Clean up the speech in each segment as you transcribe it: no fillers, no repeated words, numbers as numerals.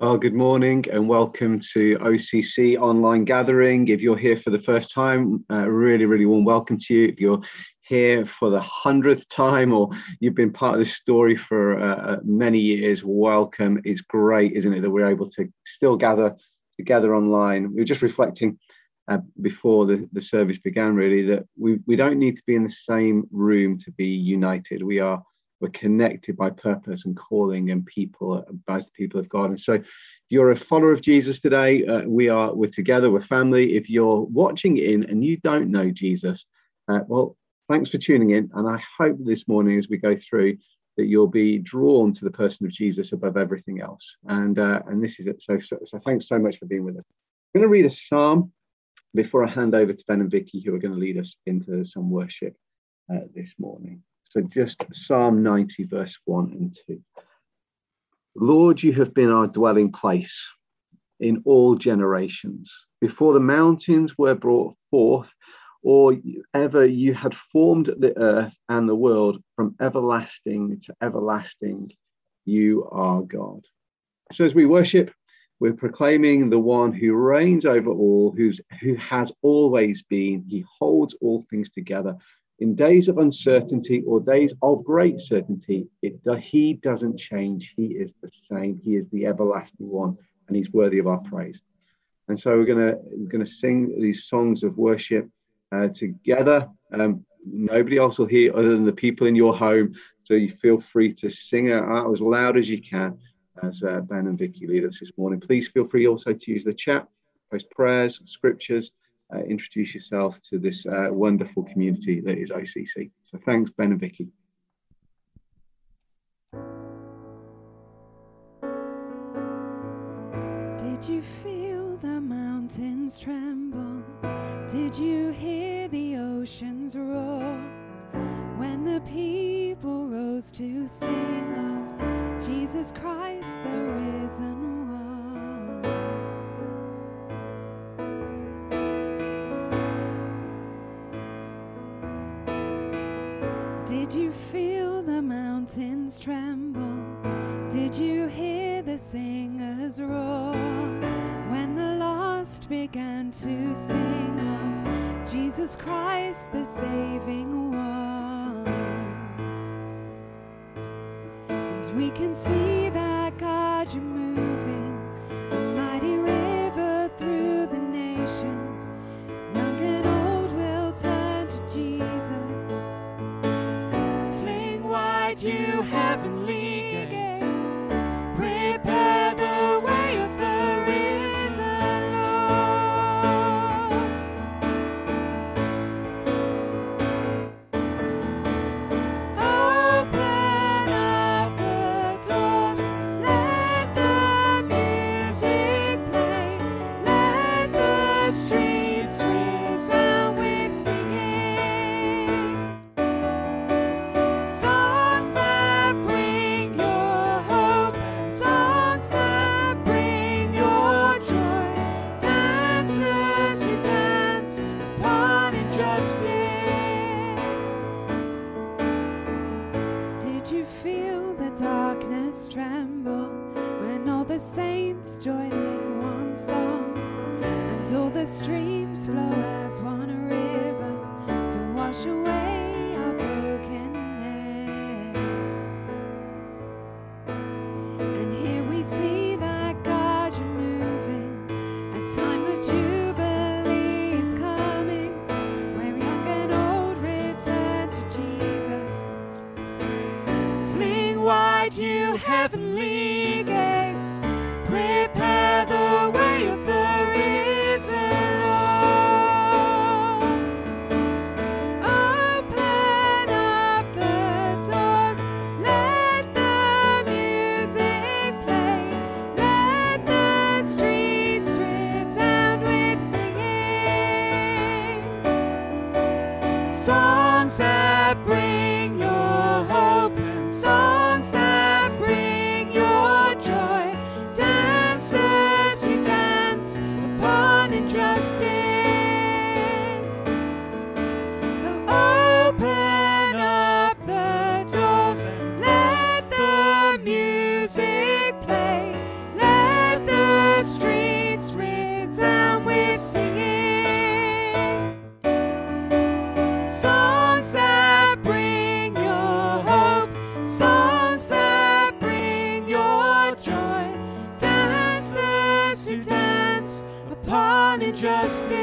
Oh, good morning and welcome to OCC Online Gathering. If you're here for the first time, really, really warm welcome to you. If you're here for the 100th time or you've been part of this story for many years, welcome. It's great, isn't it, that we're able to still gather together online. We were just reflecting before the service began, really, that we don't need to be in the same room to be united. We're connected by purpose and calling and people as the people of God. And so if you're a follower of Jesus today, we're together, we're family. If you're watching in and you don't know Jesus, well, thanks for tuning in. And I hope this morning as we go through that you'll be drawn to the person of Jesus above everything else. And this is it. So thanks so much for being with us. I'm going to read a psalm before I hand over to Ben and Vicky, who are going to lead us into some worship this morning. So just Psalm 90, verse 1 and 2. Lord, you have been our dwelling place in all generations. Before the mountains were brought forth, or ever you had formed the earth and the world, from everlasting to everlasting, you are God. So as we worship, we're proclaiming the one who reigns over all, who has always been. He holds all things together. In days of uncertainty or days of great certainty, he doesn't change. He is the same. He is the everlasting one, and he's worthy of our praise. And so we're going to sing these songs of worship together. Nobody else will hear other than the people in your home. So you feel free to sing out as loud as you can as Ben and Vicky lead us this morning. Please feel free also to use the chat, post prayers, scriptures. Introduce yourself to this wonderful community that is OCC. So thanks, Ben and Vicky. Did you feel the mountains tremble? Did you hear the oceans roar? When the people rose to sing of Jesus Christ, the risen one. Did you feel the mountains tremble? Did you hear the singers roar? When the lost began to sing of Jesus Christ, the saving one. And we can see that God, you're moving, a mighty river through the nations. Young and old will turn to Jesus. You heavenly gates, prepare the way of the risen Lord. Open up the doors, let the music play, let the streets resound with singing. Tremble when all the saints join in one song, and all the streams flow as one river to wash away our brokenness. And here we see that God, you're moving, a time of jubilee is coming, where young and old return to Jesus. Fling wide, you heavenly gates, prepare the way of the risen Lord. your justice.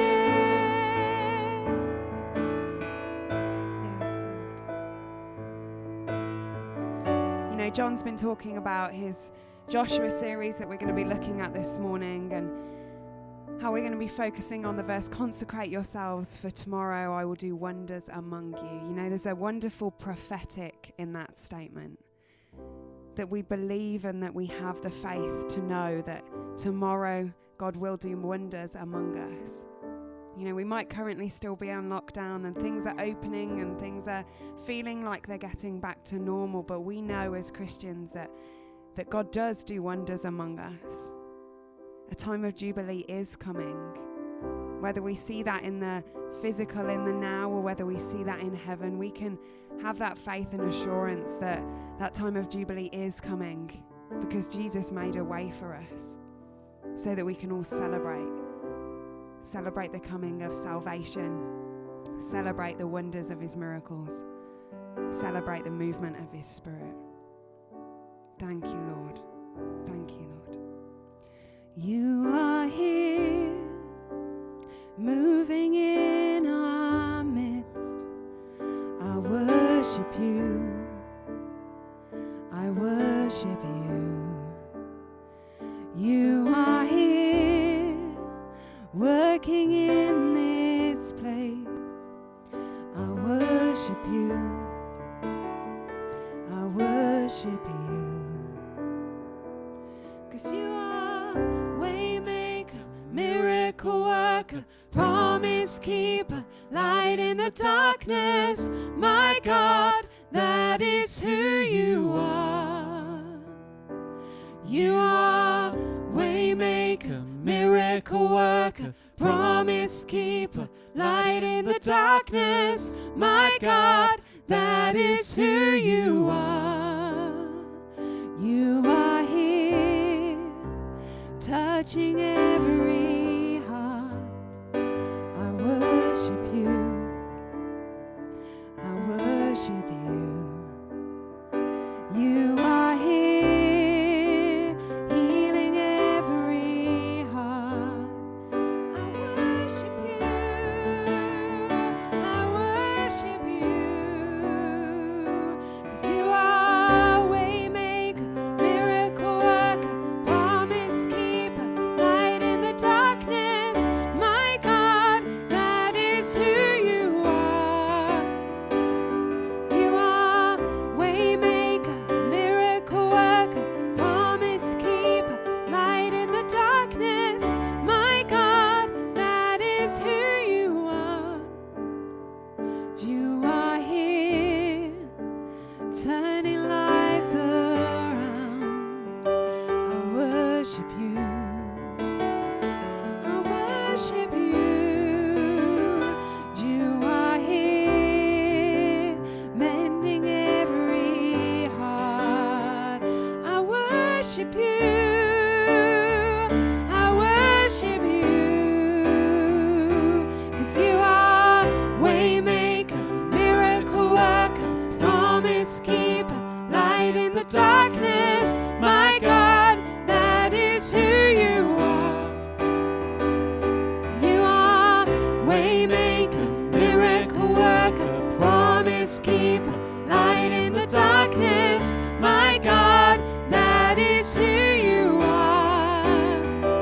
John's been talking about his Joshua series that we're going to be looking at this morning, and how we're going to be focusing on the verse, consecrate yourselves, for tomorrow I will do wonders among you. There's a wonderful prophetic in that statement, that we believe and that we have the faith to know that tomorrow God will do wonders among us. We might currently still be on lockdown and things are opening and things are feeling like they're getting back to normal, but we know as Christians that God does do wonders among us. A time of Jubilee is coming. Whether we see that in the physical, in the now, or whether we see that in heaven, we can have that faith and assurance that that time of Jubilee is coming, because Jesus made a way for us so that we can all celebrate the coming of salvation, celebrate the wonders of his miracles, celebrate the movement of his Spirit. Thank you, Lord. Thank you, Lord. You are here, moving in our midst. I worship you. I worship you. You are here, working in this place. I worship you. I worship you. 'Cause you are waymaker, miracle worker, promise keeper, light in the darkness. My God, that is who you are. You are waymaker, miracle worker, promise keeper, light in the darkness. My God, that is who you are. You are here, touching every heart. I worship you. I worship you. You are here, healing every heart. I worship you. I worship you. 'Cause you are waymaker, miracle worker, promise keeper, light in the darkness. My God, that is who you are. You are waymaker, miracle worker, promise keeper, light in the darkness. My God, that is who you are. You are here, turning lives around. I worship you. I worship you. You are here, mending every heart. I worship you. I worship you. 'Cause you are waymaker, miracle worker, promise keeper, light in the darkness. My God, that is who you are. You are waymaker, miracle worker, promise keeper, light in the darkness. My God, that is who you are.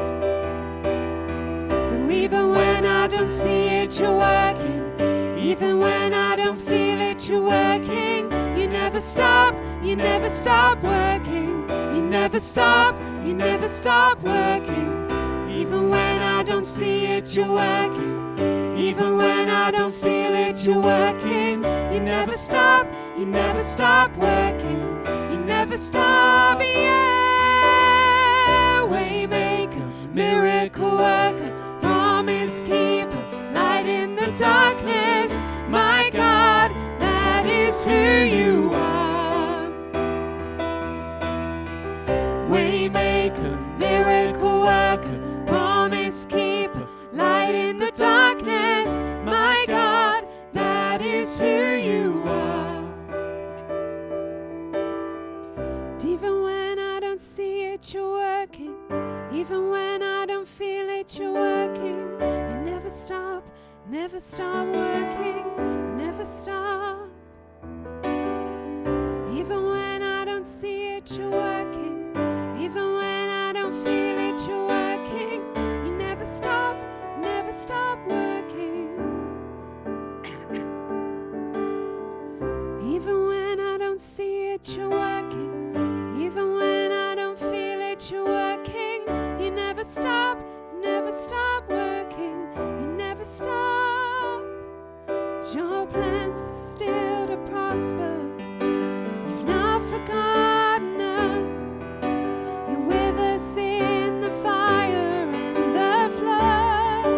So even when I don't see it, you're working. Even when I don't feel it, you're working. You never stop working. You never stop working. Even when I don't see it, you're working. Even when I don't feel it, you're working. You never stop working. You never stop, yeah. Waymaker, miracle worker, promise keeper, light in the darkness. My God, that is who you are. Waymaker, miracle worker, promise keeper, light in the darkness. My God, that is who you are. Even when I don't see it, you're working. Even when I don't feel it, you're working. stop, never stop working, never stop. Even when I don't see it, you're working. Even when I don't feel it, you're working. You never stop working. Even when I don't see it, you're working. Even when I don't feel it, you're working. You never stop working. You never stop. Your plans are still to prosper. You've not forgotten us. You're with us in the fire and the flood.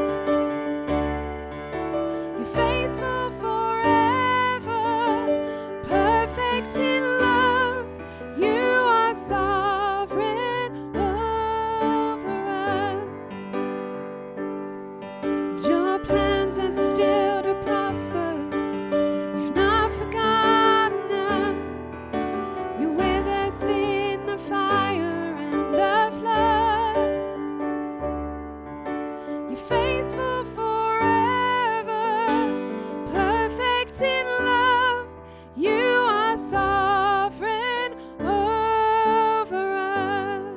You're faithful forever, perfect in love. You are sovereign over us. Your plans are still to prosper. You've not forgotten us. You're with us in the fire and the flood. You're faithful forever, perfect in love. You are sovereign over us.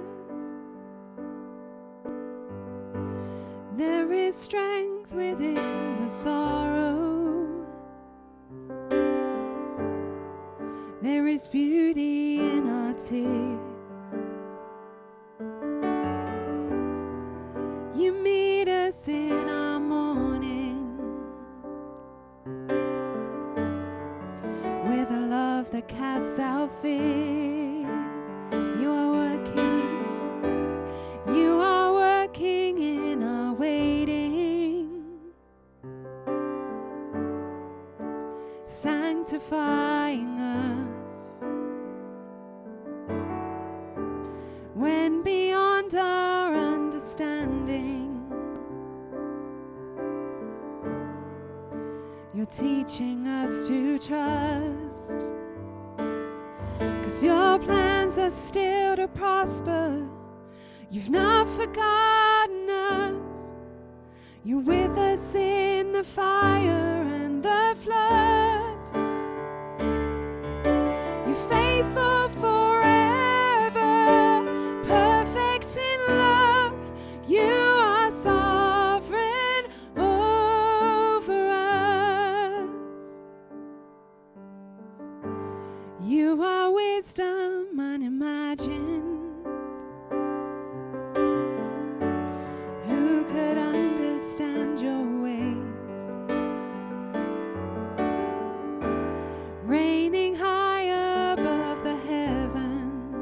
There is strength within the sorrow. There is beauty in our tears. You meet us in our mourning with a love that casts out fear. You are working in our waiting, sanctifying us. When beyond our understanding, you're teaching us to trust. 'Cause your plans are still to prosper. You've not forgotten us. You're with us in the fire and the flood. You're faithful forever, perfect in love. You are sovereign over us. You are wisdom unimagined. Who could understand your ways? Reigning high above the heavens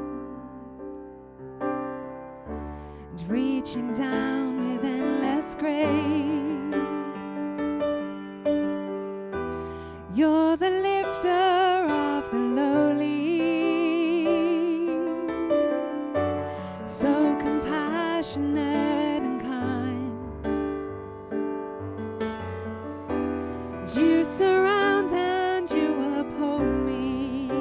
and reaching down with endless grace. You're the lifter of the lowly, so compassionate and kind. You surround and you uphold me,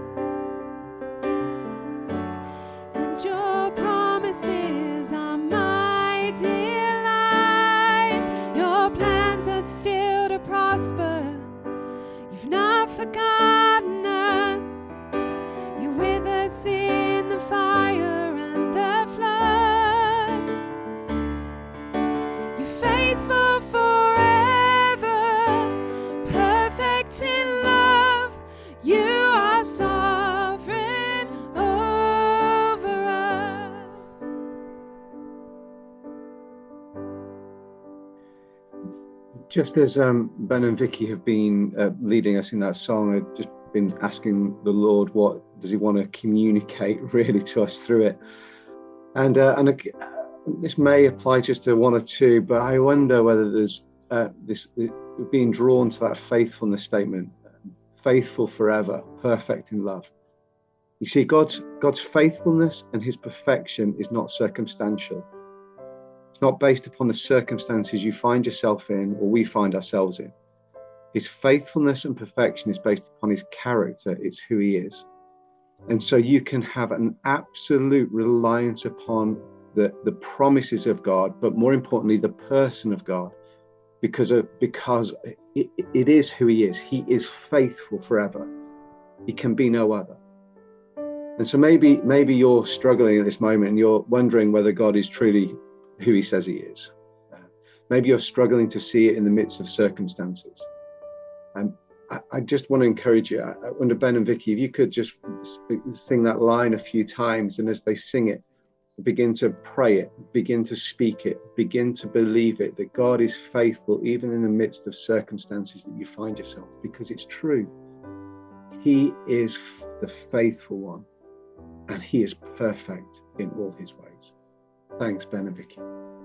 and your promises are my delight. Your plans are still to prosper. You've not forgotten us. You're with us in the fire and the flood. You're faithful forever, perfect in love. You are sovereign over us. Just as Ben and Vicky have been leading us in that song, I've just been asking the Lord, what does he want to communicate really to us through it? And this may apply just to one or two, but I wonder whether there's this being drawn to that faithfulness statement, faithful forever, perfect in love. You see, God's faithfulness and his perfection is not circumstantial. It's not based upon the circumstances you find yourself in or we find ourselves in. His faithfulness and perfection is based upon his character. It's who he is. And so you can have an absolute reliance upon the promises of God, but more importantly, the person of God. because it is who he is. He is faithful forever. He can be no other. And so maybe you're struggling at this moment and you're wondering whether God is truly who he says he is. Maybe you're struggling to see it in the midst of circumstances. And I just want to encourage you. I wonder, Ben and Vicky, if you could just sing that line a few times, and as they sing it, begin to pray it, begin to speak it, begin to believe it, that God is faithful even in the midst of circumstances that you find yourself, because it's true. He is the faithful one, and he is perfect in all his ways. Thanks, Ben and Vicky.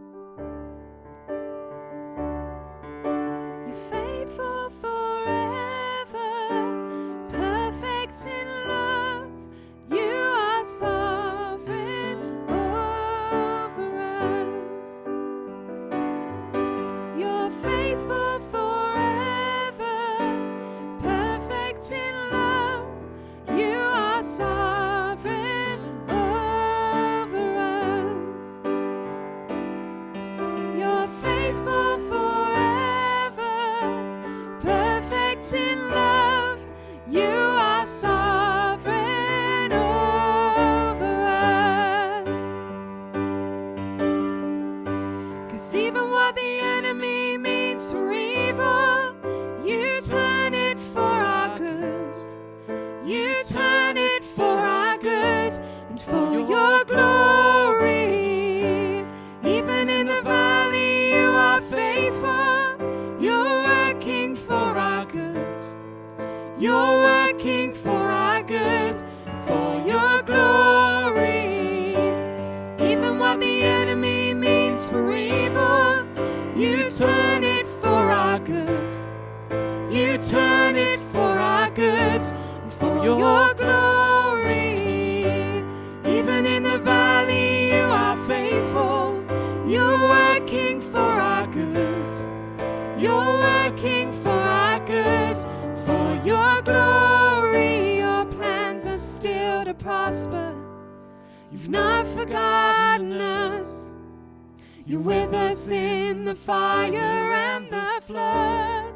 You've not forgotten us. You're with us in the fire and the flood.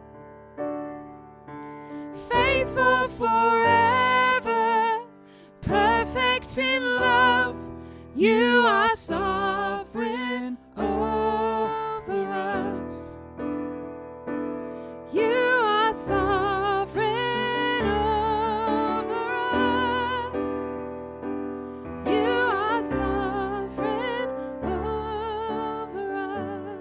Faithful forever, perfect in love. You are sovereign over us. You are sovereign over us. You are sovereign over us.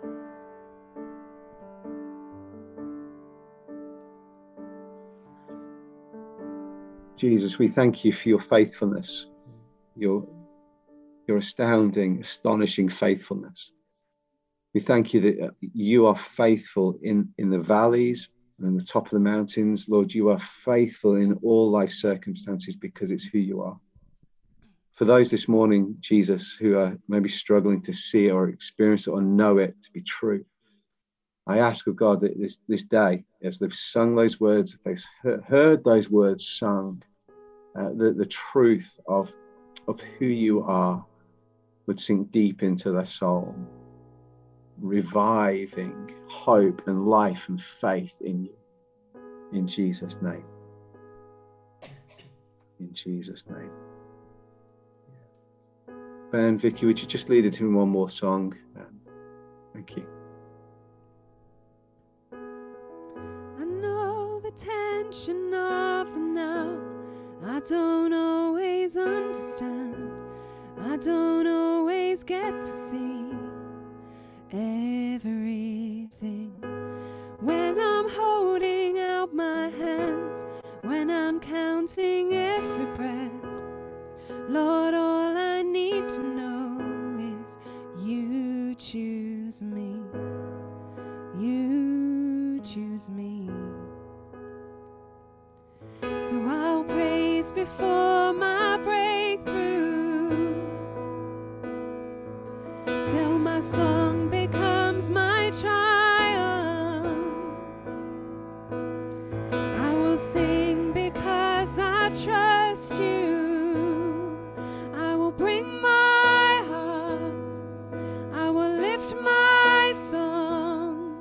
Jesus, we thank you for your faithfulness, your astounding, astonishing faithfulness. We thank you that you are faithful in the valleys and the top of the mountains. Lord, you are faithful in all life circumstances because it's who you are. For those this morning, Jesus, who are maybe struggling to see or experience it or know it to be true, I ask of God that this day, as they've sung those words, if they've heard those words sung, the truth of who you are would sink deep into their soul, reviving hope and life and faith in you. In Jesus' name. In Jesus' name. Ben, Vicky, would you just lead it in one more song? Thank you. I know the tension of the now. I don't always understand. I don't always get to see everything. When I'm holding out my hands, when I'm counting every breath, Lord, all I need to know is you choose me. You choose me. So I'll praise before my breakthrough, till my song becomes my triumph. I will sing because I trust you. I will bring my heart, I will lift my song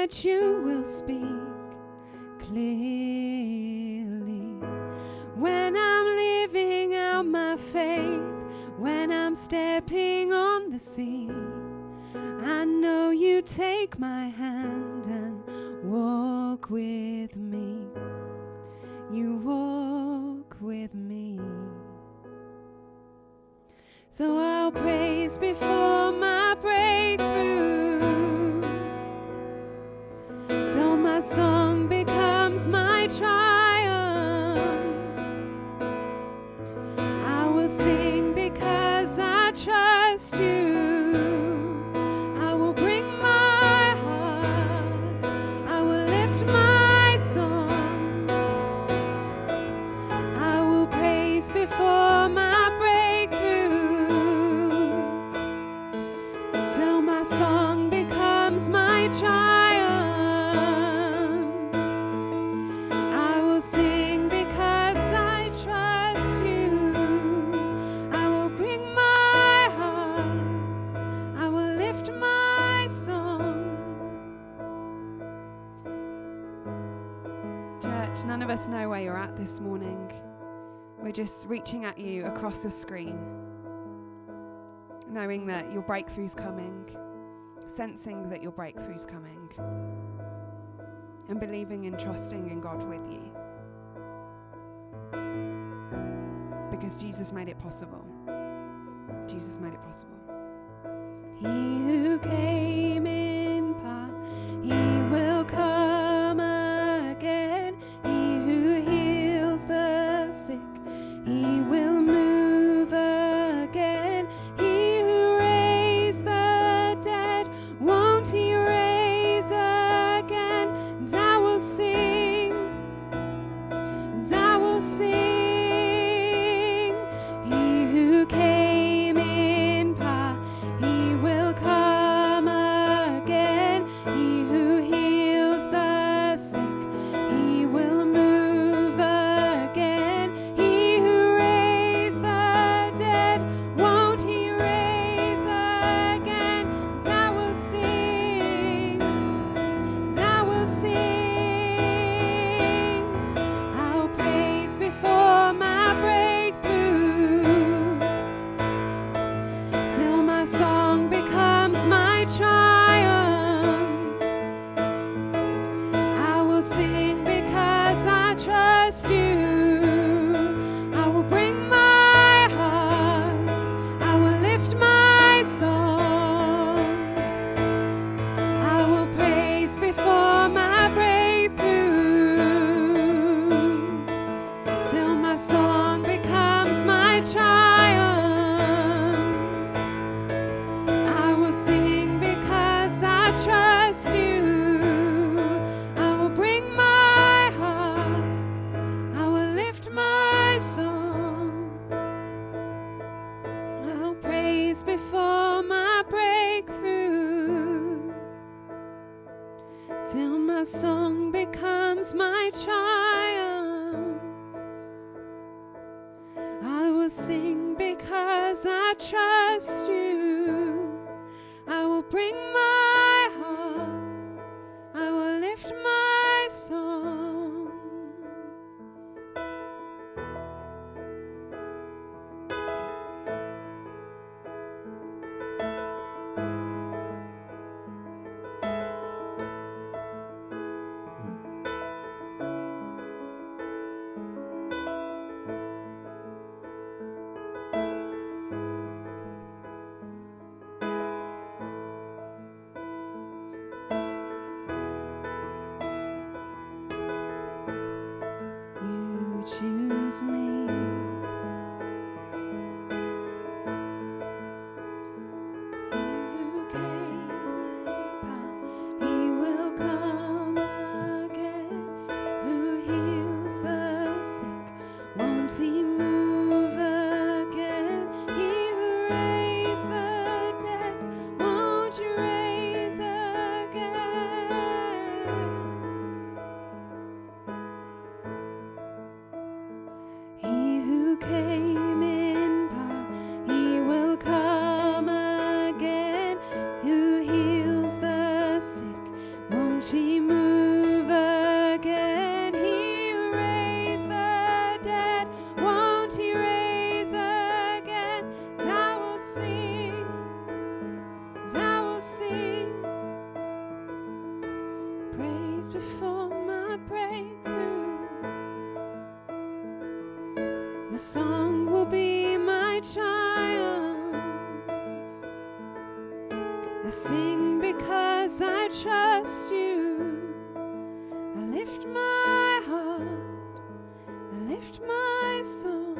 that you will speak clearly. When I'm living out my faith, when I'm stepping on the sea, I know you take my hand and walk with me. You walk with me. So I'll praise before my breakthrough, till my song becomes my triumph. I will sing because I trust you. I will bring my heart, I will lift my song. I will praise before my breakthrough, till my song becomes my triumph. I will sing because I trust you. I will bring my heart, I will lift my song. Church, none of us know where you're at this morning. We're just reaching at you across the screen, knowing that your breakthrough's coming, sensing that your breakthrough's coming, and believing and trusting in God with you. Because Jesus made it possible. Jesus made it possible. He who came in part, he will come again. He who heals the sick, he will move again. He who raised the dead, won't he raise again? And I will sing, and I will sing. He who came in power, he will come again. He who heals the sick, he will move again. He who raised the dead, won't he raise again? And I will sing, and I will sing. I'll praise before my breakthrough, till my song becomes my triumph. I will sing because I trust you. I will bring my heart, I will lift my song. I will praise before my breakthrough, till my song becomes my triumph. I will sing because I trust you. I will bring my heart, I will lift my song. I'll praise before my breakthrough, till my song becomes my triumph. I will sing because I trust you. I will bring my heart, I will lift my song. Won't he move again? He'll raise the dead. Won't he raise again? And I will sing, and I will sing praise before my breakthrough. My song will be my triumph. I sing because I trust you. I lift my heart, I lift my song.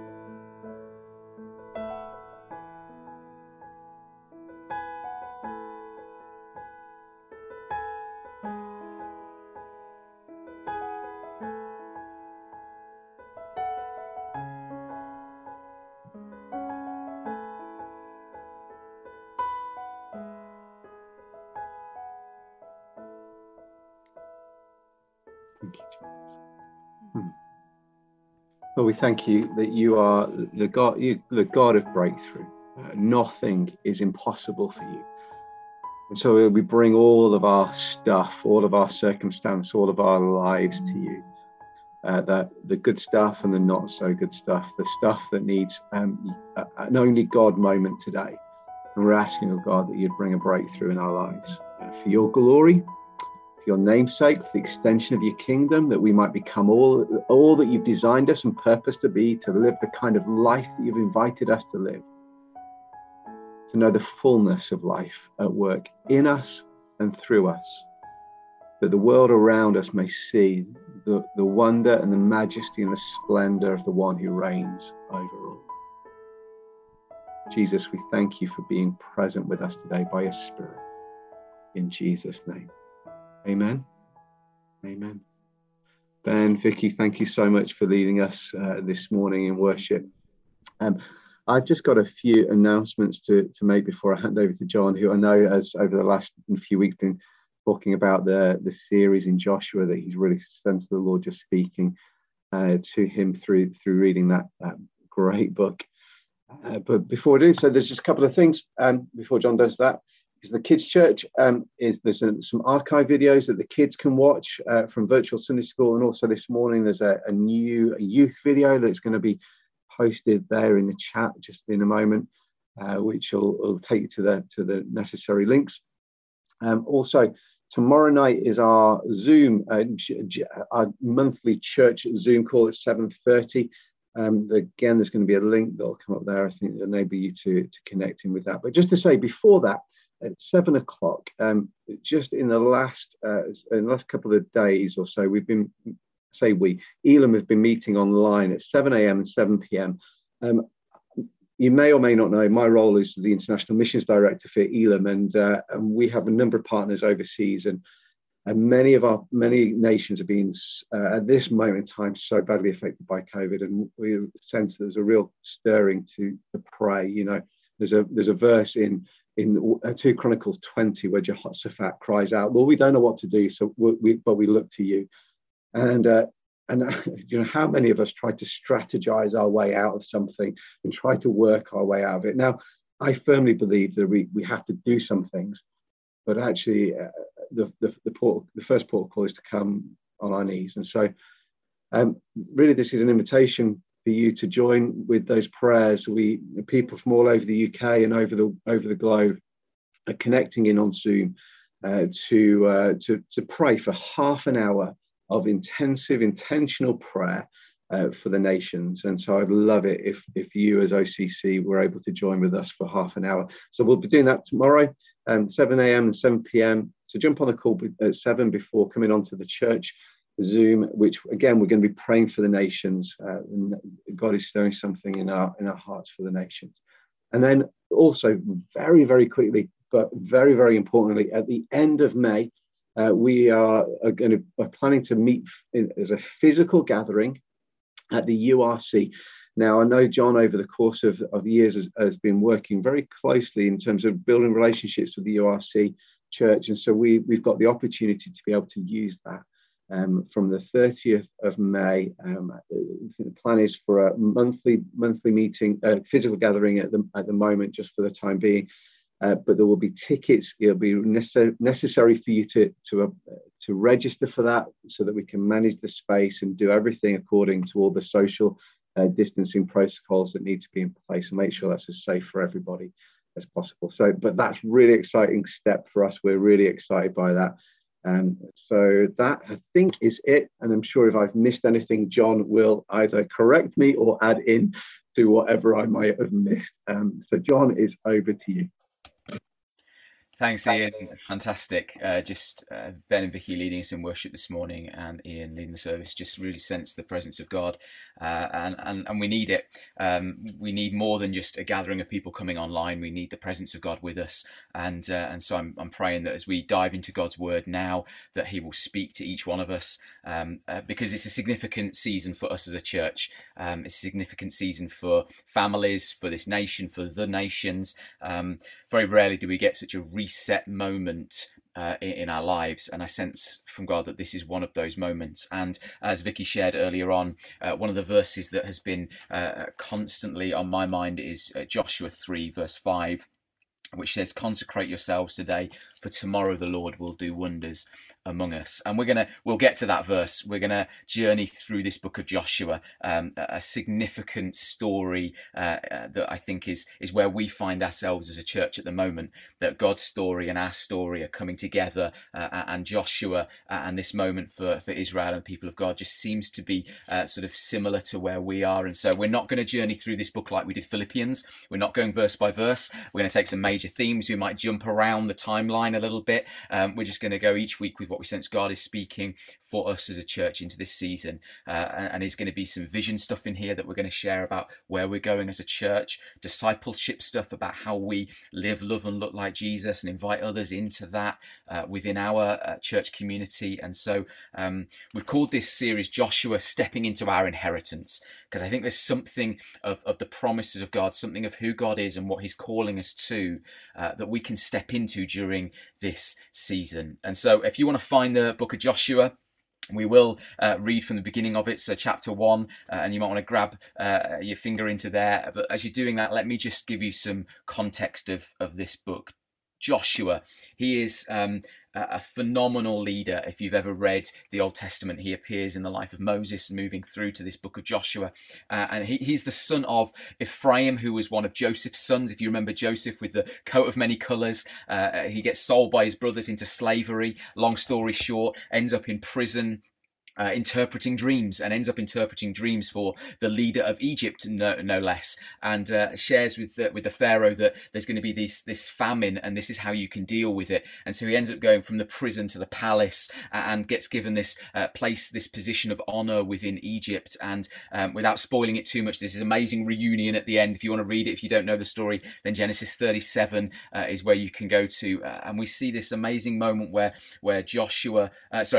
Thank you, Jesus. Well, we thank you that you are the God of breakthrough. Nothing is impossible for you. And so we bring all of our stuff, all of our circumstance, all of our lives to you. The good stuff and the not so good stuff, the stuff that needs an only God moment today. And we're asking, oh God, that you'd bring a breakthrough in our lives for your glory, for your name's sake, for the extension of your kingdom, that we might become all that you've designed us and purposed to be, to live the kind of life that you've invited us to live, to know the fullness of life at work in us and through us, that the world around us may see the wonder and the majesty and the splendor of the one who reigns over all. Jesus, we thank you for being present with us today by your Spirit. In Jesus' name. Amen. Amen. Ben, Vicky, thank you so much for leading us this morning in worship. I've just got a few announcements to make before I hand over to John, who I know has over the last few weeks been talking about the series in Joshua that he's really sensed the Lord just speaking to him through reading that great book. But before I do so, there's just a couple of things before John does that. Because the kids' church there's some archive videos that the kids can watch from virtual Sunday school, and also this morning there's a new youth video that's going to be posted there in the chat just in a moment, which will take you to the necessary links. Also, tomorrow night is our Zoom, our monthly church Zoom call at 7:30. Again, there's going to be a link that'll come up there. I think it'll enable you to connect in with that. But just to say, before that, at 7 o'clock, just in the last couple of days or so, Elim has been meeting online at 7 a.m. and 7 p.m. You may or may not know, my role is the International Missions Director for Elim, and we have a number of partners overseas, and many nations have been at this moment in time so badly affected by COVID, and we sense there's a real stirring to pray. You know, there's a verse in 2 Chronicles 20 where Jehoshaphat cries out, "Well, we don't know what to do, but we look to you." And you know, how many of us try to strategize our way out of something and try to work our way out of it? Now, I firmly believe that we have to do some things, but actually the first port of call is to come on our knees. And so really this is an invitation for you to join with those prayers. People from all over the UK and over the globe are connecting in on Zoom to pray for half an hour of intensive, intentional prayer for the nations. And so I'd love it if you as OCC were able to join with us for half an hour. So we'll be doing that tomorrow, 7 a.m. and 7 p.m. So jump on the call at 7 before coming onto the church Zoom, which again, we're going to be praying for the nations. God is stirring something in our hearts for the nations. And then also very, very quickly, but very, very importantly, at the end of May, we are planning to meet as a physical gathering at the URC. Now, I know John, over the course of years, has been working very closely in terms of building relationships with the URC church. And so we've got the opportunity to be able to use that from the 30th of May. The plan is for a monthly meeting, physical gathering at the moment, just for the time being. but there will be tickets. It'll be necessary for you to register for that, so that we can manage the space and do everything according to all the social distancing protocols that need to be in place, and make sure that's as safe for everybody as possible. So, but that's really exciting step for us. We're really excited by that. So that, I think, is it. And I'm sure if I've missed anything, John will either correct me or add in to whatever I might have missed. So John, is over to you. Thanks, Ian. Fantastic. Ben and Vicky leading us in worship this morning, and Ian leading the service. Just really sense the presence of God, and we need it. We need more than just a gathering of people coming online. We need the presence of God with us, and so I'm praying that as we dive into God's Word now, that He will speak to each one of us, because it's a significant season for us as a church. It's a significant season for families, for this nation, for the nations. Very rarely do we get such a reset moment in our lives, and I sense from God that this is one of those moments. And as Vicky shared earlier on, one of the verses that has been constantly on my mind is Joshua 3 verse 5, which says, "Consecrate yourselves today, for tomorrow the Lord will do wonders among us." And we'll get to that verse. We're gonna journey through this book of Joshua, a significant story that I think is where we find ourselves as a church at the moment. That God's story and our story are coming together, and Joshua and this moment for Israel and the people of God just seems to be sort of similar to where we are. And so we're not going to journey through this book like we did Philippians. We're not going verse by verse. We're going to take some major themes. We might jump around the timeline a little bit. We're just going to go each week with what we sense God is speaking for us as a church into this season, and there's going to be some vision stuff in here that we're going to share about where we're going as a church, discipleship stuff about how we live, love and look like Jesus, and invite others into that within our church community. And so we've called this series Joshua Stepping into Our Inheritance, because I think there's something of the promises of God, something of who God is and what He's calling us to, that we can step into during this season. And so if you want to find the book of Joshua, we will read from the beginning of it, so chapter 1, and you might want to grab your finger into there. But as you're doing that, let me just give you some context of this book. Joshua, he is a phenomenal leader. If you've ever read the Old Testament, he appears in the life of Moses, moving through to this book of Joshua. And he's the son of Ephraim, who was one of Joseph's sons. If you remember Joseph with the coat of many colours, he gets sold by his brothers into slavery. Long story short, ends up in prison, interpreting dreams, and ends up interpreting dreams for the leader of Egypt, no less, and shares with the Pharaoh that there's going to be this famine, and this is how you can deal with it. And so he ends up going from the prison to the palace, and gets given this this position of honor within Egypt. And without spoiling it too much, this is amazing reunion at the end. If you want to read it, if you don't know the story, then Genesis 37 is where you can go to, and we see this amazing moment where Joseph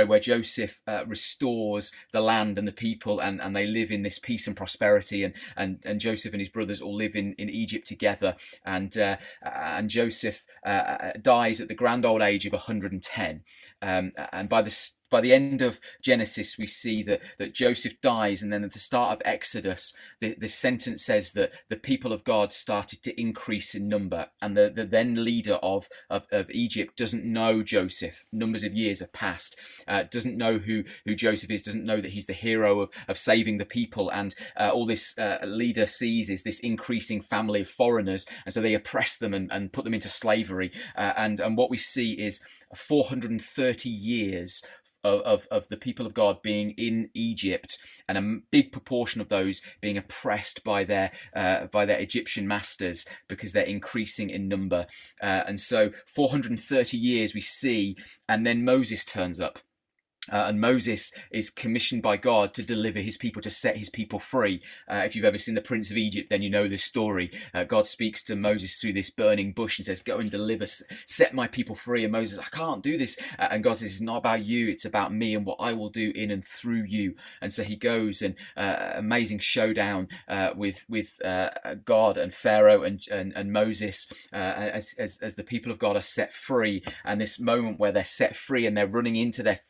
restores the land and the people, and they live in this peace and prosperity, and Joseph and his brothers all live in Egypt together, and Joseph dies at the grand old age of 110, and by the end of Genesis, we see that Joseph dies, and then at the start of Exodus, the sentence says that the people of God started to increase in number, and the then leader of Egypt doesn't know Joseph. Numbers of years have passed, doesn't know who Joseph is, doesn't know that he's the hero of saving the people, and all this leader sees is this increasing family of foreigners, and so they oppress them and put them into slavery, and what we see is 430 years of the people of God being in Egypt, and a big proportion of those being oppressed by their Egyptian masters, because they're increasing in number. And so 430 years we see, and then Moses turns up. And Moses is commissioned by God to deliver his people, to set his people free. If you've ever seen The Prince of Egypt, then you know this story. God speaks to Moses through this burning bush and says, "Go and deliver, set my people free." And Moses, "I can't do this." And God says, "It's not about you, it's about me and what I will do in and through you." And so he goes, and amazing showdown with God and Pharaoh and Moses as the people of God are set free. And this moment where they're set free and they're running into their freedom, and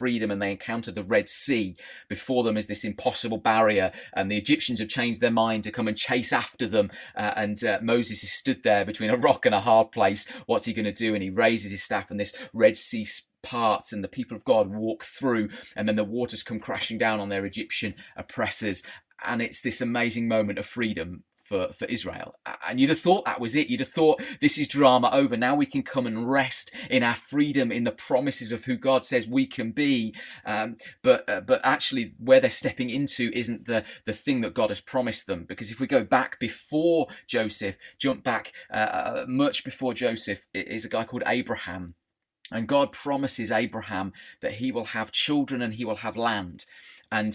they encounter the Red Sea before them as this impossible barrier, and the Egyptians have changed their mind to come and chase after them, and Moses is stood there between a rock and a hard place. What's he going to do? And he raises his staff, and this Red Sea parts, and the people of God walk through, and then the waters come crashing down on their Egyptian oppressors, and it's this amazing moment of freedom for Israel. And you'd have thought that was it. You'd have thought this is drama over. Now we can come and rest in our freedom, in the promises of who God says we can be. But actually where they're stepping into isn't the thing that God has promised them. Because if we go back before Joseph, jump back much before Joseph, is a guy called Abraham. And God promises Abraham that he will have children and he will have land. And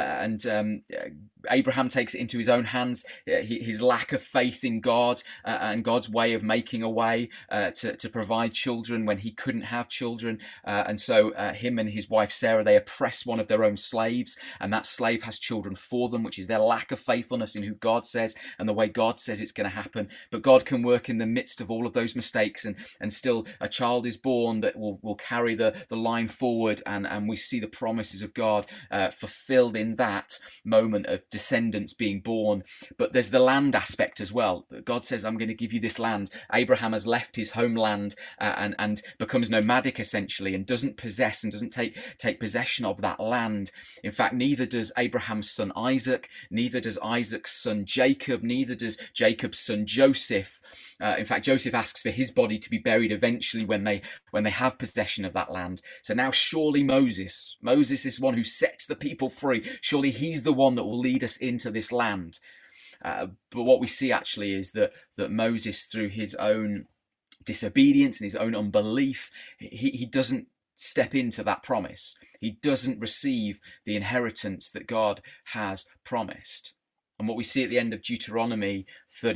Abraham takes it into his own hands, his lack of faith in God and God's way of making a way to provide children when he couldn't have children. And so him and his wife Sarah, they oppress one of their own slaves, and that slave has children for them, which is their lack of faithfulness in who God says and the way God says it's going to happen. But God can work in the midst of all of those mistakes, and still a child is born that will carry the line forward, and we see the promises of God fulfilled in that moment of descendants being born. But there's the land aspect as well. God says, I'm going to give you this land. Abraham has left his homeland and becomes nomadic essentially, and doesn't possess and doesn't take possession of that land. In fact, neither does Abraham's son Isaac, neither does Isaac's son Jacob, neither does Jacob's son Joseph. In fact, Joseph asks for his body to be buried eventually when they have possession of that land. So now surely Moses is one who sets the people free. Surely he's the one that will lead us into this land. But what we see actually is that Moses, through his own disobedience and his own unbelief, he doesn't step into that promise. He doesn't receive the inheritance that God has promised. And what we see at the end of Deuteronomy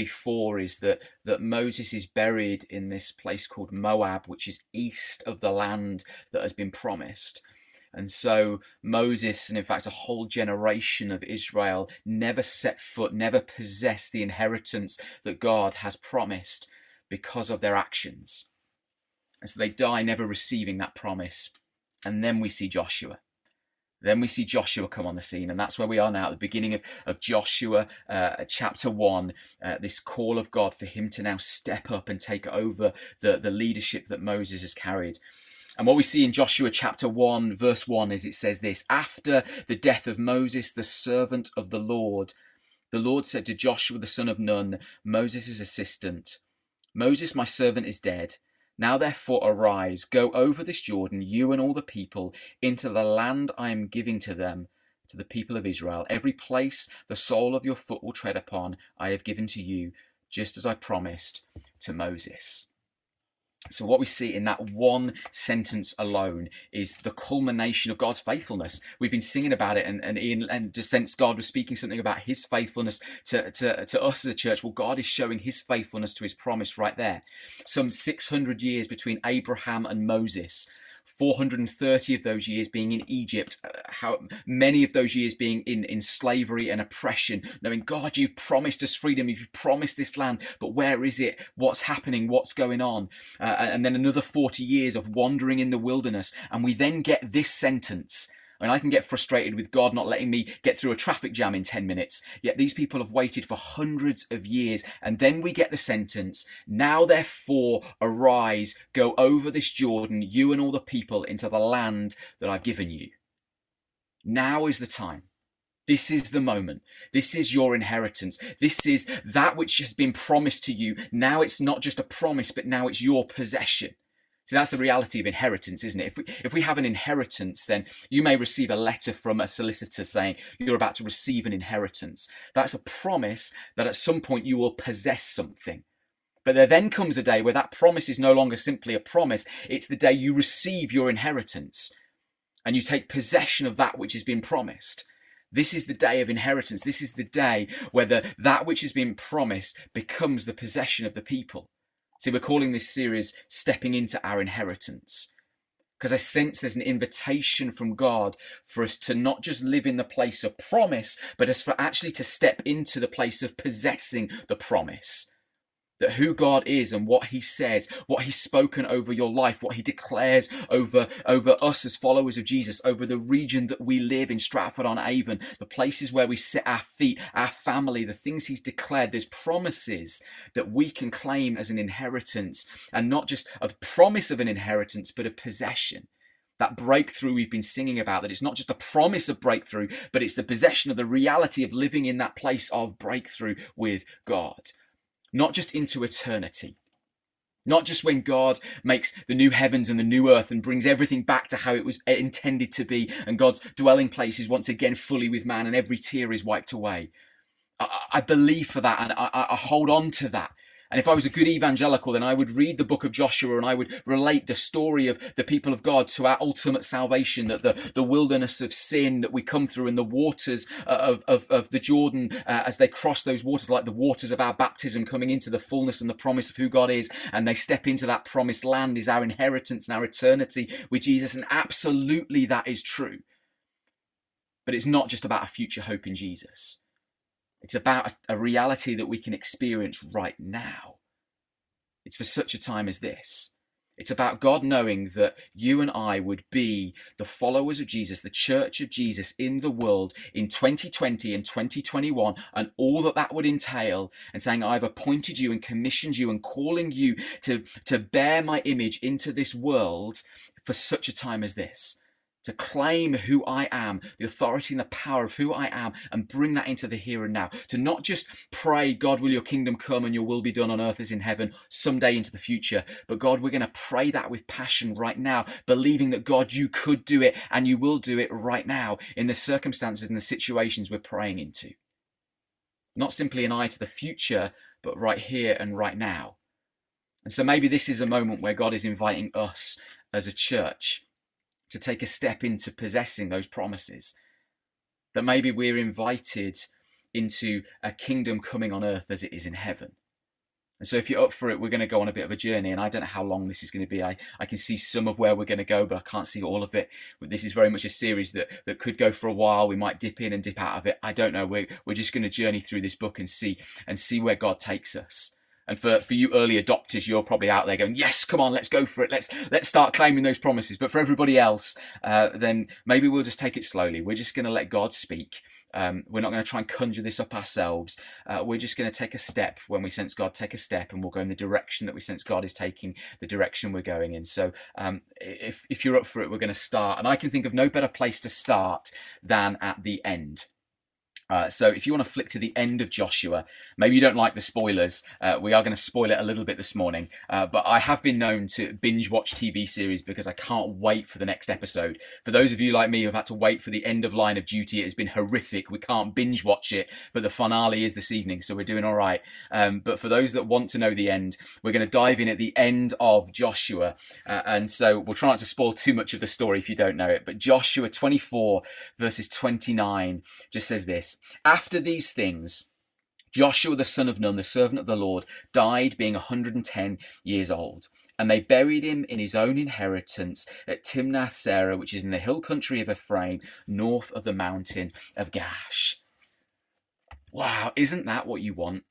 34 is that Moses is buried in this place called Moab, which is east of the land that has been promised. And so Moses, and in fact a whole generation of Israel, never set foot, never possessed the inheritance that God has promised because of their actions. And so they die never receiving that promise. And then we see Joshua. Then we see Joshua come on the scene, and that's where we are now, at the beginning of Joshua chapter 1, this call of God for him to now step up and take over the leadership that Moses has carried. And what we see in Joshua chapter 1, verse 1 is it says this: after the death of Moses, the servant of the Lord said to Joshua the son of Nun, Moses' assistant, Moses, my servant, is dead. Now therefore arise, go over this Jordan, you and all the people, into the land I am giving to them, to the people of Israel. Every place the sole of your foot will tread upon, I have given to you, just as I promised to Moses. So what we see in that one sentence alone is the culmination of God's faithfulness. We've been singing about it, and Ian, and just since God was speaking something about his faithfulness to us as a church, well, God is showing his faithfulness to his promise right there. Some 600 years between Abraham and Moses, 430 of those years being in Egypt, how many of those years being in slavery and oppression, knowing, God, you've promised us freedom, you've promised this land, but where is it? What's happening? What's going on? And then another 40 years of wandering in the wilderness, and we then get this sentence. I mean, I can get frustrated with God not letting me get through a traffic jam in 10 minutes. Yet these people have waited for hundreds of years. And then we get the sentence, now therefore arise, go over this Jordan, you and all the people, into the land that I've given you. Now is the time. This is the moment. This is your inheritance. This is that which has been promised to you. Now it's not just a promise, but now it's your possession. See, that's the reality of inheritance, isn't it? If we have an inheritance, then you may receive a letter from a solicitor saying you're about to receive an inheritance. That's a promise that at some point you will possess something. But there then comes a day where that promise is no longer simply a promise. It's the day you receive your inheritance and you take possession of that which has been promised. This is the day of inheritance. This is the day where that which has been promised becomes the possession of the people. See, we're calling this series Stepping into Our Inheritance, because I sense there's an invitation from God for us to not just live in the place of promise, but as for actually to step into the place of possessing the promise. That who God is and what he says, what he's spoken over your life, what he declares over us as followers of Jesus, over the region that we live in, Stratford-on-Avon, the places where we set our feet, our family, the things he's declared. There's promises that we can claim as an inheritance, and not just a promise of an inheritance, but a possession. That breakthrough we've been singing about, that it's not just a promise of breakthrough, but it's the possession of the reality of living in that place of breakthrough with God. Not just into eternity, not just when God makes the new heavens and the new earth and brings everything back to how it was intended to be, and God's dwelling place is once again fully with man and every tear is wiped away. I believe for that, and I hold on to that. And if I was a good evangelical, then I would read the book of Joshua and I would relate the story of the people of God to our ultimate salvation, that the wilderness of sin that we come through and the waters of the Jordan as they cross those waters, like the waters of our baptism, coming into the fullness and the promise of who God is, and they step into that promised land, is our inheritance and our eternity with Jesus. And absolutely that is true. But it's not just about a future hope in Jesus. It's about a reality that we can experience right now. It's for such a time as this. It's about God knowing that you and I would be the followers of Jesus, the church of Jesus in the world in 2020 and 2021, and all that that would entail, and saying, I've appointed you and commissioned you and calling you to bear my image into this world for such a time as this. To claim who I am, the authority and the power of who I am, and bring that into the here and now. To not just pray, God, will your kingdom come and your will be done on earth as in heaven someday into the future. But God, we're going to pray that with passion right now, believing that God, you could do it and you will do it right now in the circumstances and the situations we're praying into. Not simply an eye to the future, but right here and right now. And so maybe this is a moment where God is inviting us as a church to take a step into possessing those promises. That maybe we're invited into a kingdom coming on earth as it is in heaven. And so if you're up for it, we're going to go on a bit of a journey, and I don't know how long this is going to be. I can see some of where we're going to go, but I can't see all of it. This is very much a series that could go for a while. We might dip in and dip out of it. I don't know. We're just going to journey through this book and see where God takes us. And for you early adopters, you're probably out there going, yes, come on, let's go for it. Let's start claiming those promises. But for everybody else, then maybe we'll just take it slowly. We're just going to let God speak. We're not going to try and conjure this up ourselves. We're just going to take a step when we sense God, take a step, and we'll go in the direction that we sense God is taking, the direction we're going in. So if you're up for it, we're going to start. And I can think of no better place to start than at the end. So if you want to flick to the end of Joshua, maybe you don't like the spoilers. We are going to spoil it a little bit this morning. But I have been known to binge watch TV series because I can't wait for the next episode. For those of you like me who've had to wait for the end of Line of Duty, it has been horrific. We can't binge watch it, but the finale is this evening, so we're doing all right. But for those that want to know the end, we're going to dive in at the end of Joshua. And so we'll try not to spoil too much of the story if you don't know it. But Joshua 24 verses 29 just says this. After these things, Joshua the son of Nun, the servant of the Lord, died being 110 years old. And they buried him in his own inheritance at Timnath-Serah, which is in the hill country of Ephraim, north of the mountain of Gaash. Wow, isn't that what you want?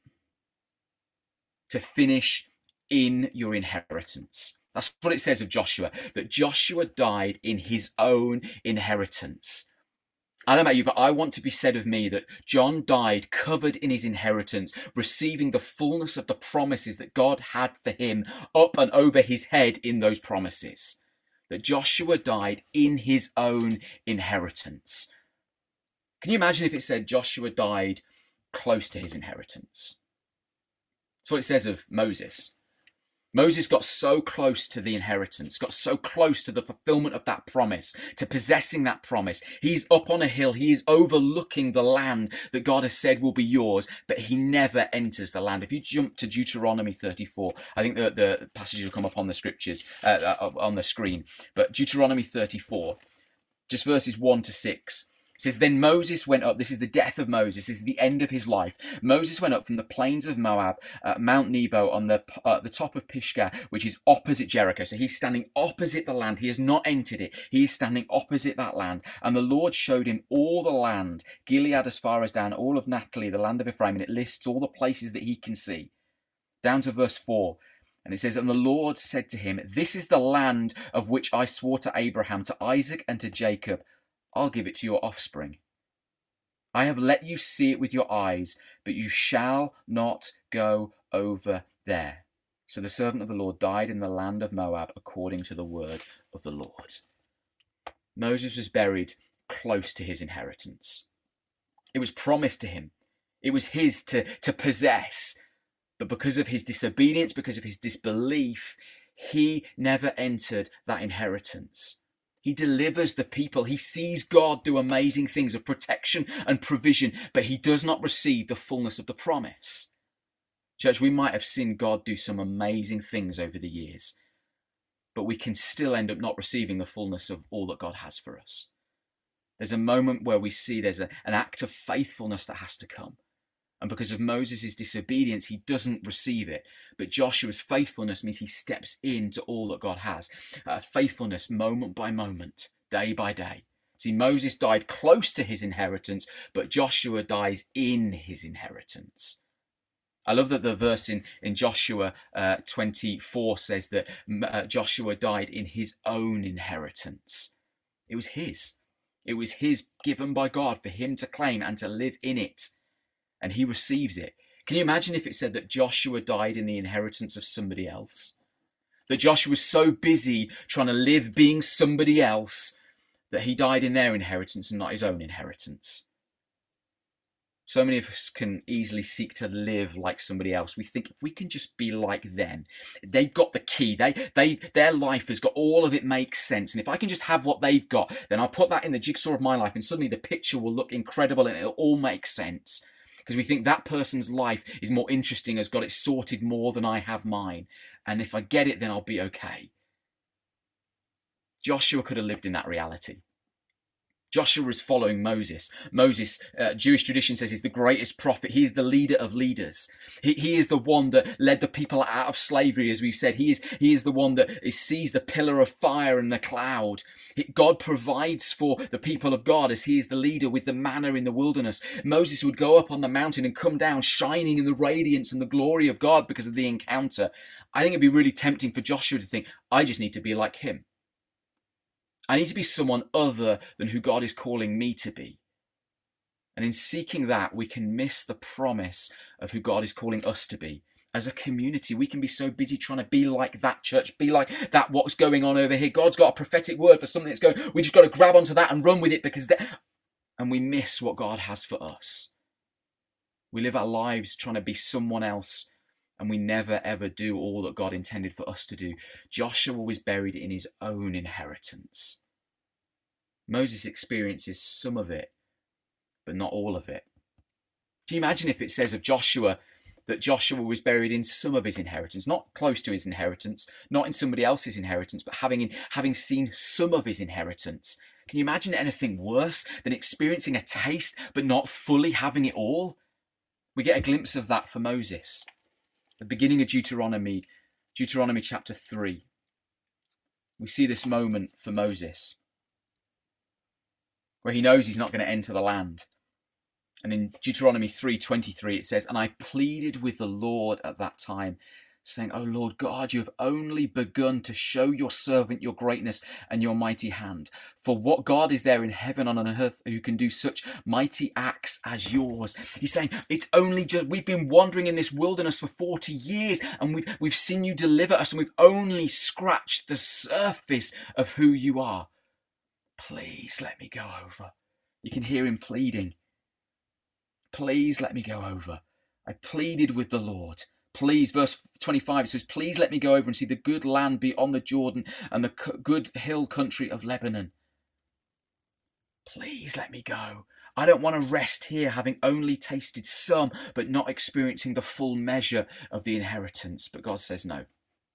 To finish in your inheritance. That's what it says of Joshua, that Joshua died in his own inheritance. I don't know about you, but I want to be said of me that John died covered in his inheritance, receiving the fullness of the promises that God had for him up and over his head in those promises. That Joshua died in his own inheritance. Can you imagine if it said Joshua died close to his inheritance? That's what it says of Moses. Moses got so close to the inheritance, got so close to the fulfillment of that promise, to possessing that promise. He's up on a hill. He is overlooking the land that God has said will be yours, but he never enters the land. If you jump to Deuteronomy 34, I think the passage will come up on the scriptures, on the screen, but Deuteronomy 34, just verses 1 to 6. It says, then Moses went up. This is the death of Moses. This is the end of his life. Moses went up from the plains of Moab, Mount Nebo, on the top of Pisgah, which is opposite Jericho. So he's standing opposite the land. He has not entered it. He is standing opposite that land. And the Lord showed him all the land, Gilead as far as Dan, all of Naphtali, the land of Ephraim. And it lists all the places that he can see. Down to verse 4. And it says, and the Lord said to him, this is the land of which I swore to Abraham, to Isaac, and to Jacob. I'll give it to your offspring. I have let you see it with your eyes, but you shall not go over there. So the servant of the Lord died in the land of Moab according to the word of the Lord. Moses was buried close to his inheritance. It was promised to him. It was his to possess. But because of his disobedience, because of his disbelief, he never entered that inheritance. He delivers the people. He sees God do amazing things of protection and provision, but he does not receive the fullness of the promise. Church, we might have seen God do some amazing things over the years, but we can still end up not receiving the fullness of all that God has for us. There's a moment where we see there's an act of faithfulness that has to come. And because of Moses' disobedience, he doesn't receive it. But Joshua's faithfulness means he steps into all that God has. Faithfulness moment by moment, day by day. See, Moses died close to his inheritance, but Joshua dies in his inheritance. I love that the verse in Joshua 24 says that Joshua died in his own inheritance. It was his. It was his, given by God for him to claim and to live in it. And he receives it. Can you imagine if it said that Joshua died in the inheritance of somebody else? That Joshua was so busy trying to live being somebody else that he died in their inheritance and not his own inheritance. So many of us can easily seek to live like somebody else. We think if we can just be like them, they've got the key. Their life has got all of it makes sense. And if I can just have what they've got, then I'll put that in the jigsaw of my life and suddenly the picture will look incredible and it'll all make sense. Because we think that person's life is more interesting, has got it sorted more than I have mine. And if I get it, then I'll be okay. Joshua could have lived in that reality. Joshua is following Moses. Moses, Jewish tradition says, is the greatest prophet. He is the leader of leaders. He is the one that led the people out of slavery, as we've said. He is the one that sees the pillar of fire and the cloud. God provides for the people of God as he is the leader with the manna in the wilderness. Moses would go up on the mountain and come down shining in the radiance and the glory of God because of the encounter. I think it'd be really tempting for Joshua to think, I just need to be like him. I need to be someone other than who God is calling me to be. And in seeking that, we can miss the promise of who God is calling us to be. As a community, we can be so busy trying to be like that church, be like that, what's going on over here. God's got a prophetic word for something that's going, we just got to grab onto that and run with it and we miss what God has for us. We live our lives trying to be someone else and we never ever do all that God intended for us to do. Joshua was buried in his own inheritance. Moses experiences some of it, but not all of it. Can you imagine if it says of Joshua that Joshua was buried in some of his inheritance, not close to his inheritance, not in somebody else's inheritance, but having seen some of his inheritance? Can you imagine anything worse than experiencing a taste, but not fully having it all? We get a glimpse of that for Moses. The beginning of Deuteronomy chapter 3. We see this moment for Moses where he knows he's not going to enter the land. And in Deuteronomy 3:23 it says, and I pleaded with the Lord at that time, saying, O Lord God, you have only begun to show your servant your greatness and your mighty hand. For what God is there in heaven and on earth who can do such mighty acts as yours? He's saying, it's only just, we've been wandering in this wilderness for 40 years and we've seen you deliver us and we've only scratched the surface of who you are. Please let me go over. You can hear him pleading. Please let me go over. I pleaded with the Lord. Please, verse 25, it says, please let me go over and see the good land beyond the Jordan and the good hill country of Lebanon. Please let me go. I don't want to rest here having only tasted some, but not experiencing the full measure of the inheritance. But God says no.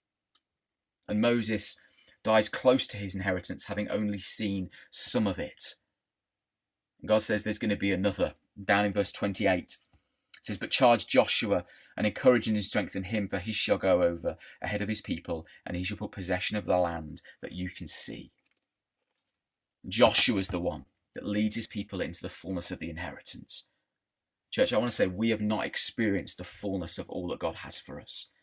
And Moses dies close to his inheritance, having only seen some of it. And God says there's going to be another. Down in verse 28, it says, but charge Joshua and encourage and strengthen him, for he shall go over ahead of his people, and he shall put possession of the land that you can see. Joshua is the one that leads his people into the fullness of the inheritance. Church, I want to say we have not experienced the fullness of all that God has for us.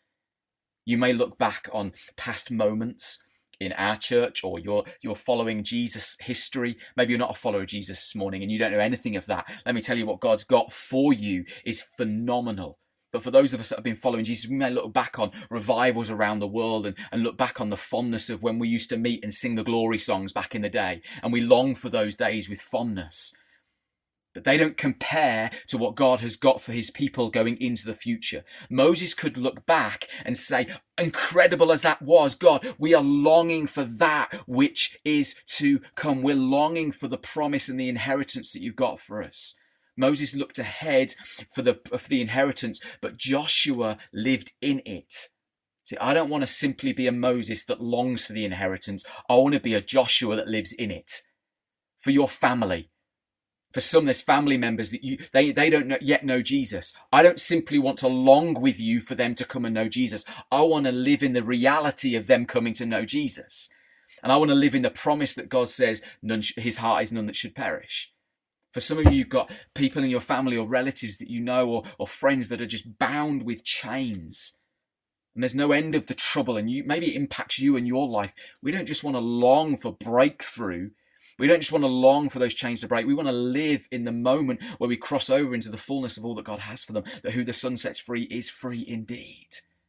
You may look back on past moments in our church, or you're following Jesus history. Maybe you're not a follower of Jesus this morning and you don't know anything of that. Let me tell you, what God's got for you is phenomenal. But for those of us that have been following Jesus, we may look back on revivals around the world and look back on the fondness of when we used to meet and sing the glory songs back in the day. And we long for those days with fondness. But they don't compare to what God has got for his people going into the future. Moses could look back and say, incredible as that was, God, we are longing for that which is to come. We're longing for the promise and the inheritance that you've got for us. Moses looked ahead for the inheritance, but Joshua lived in it. See, I don't want to simply be a Moses that longs for the inheritance. I want to be a Joshua that lives in it. For your family. For some, there's family members that they don't yet know Jesus. I don't simply want to long with you for them to come and know Jesus. I want to live in the reality of them coming to know Jesus. And I want to live in the promise that God says, his heart is none that should perish. For some of you, you've got people in your family or relatives that you know, or friends that are just bound with chains. And there's no end of the trouble, and maybe it impacts you and your life. We don't just want to long for breakthrough. We don't just want to long for those chains to break. We want to live in the moment where we cross over into the fullness of all that God has for them, that who the Son sets free is free indeed.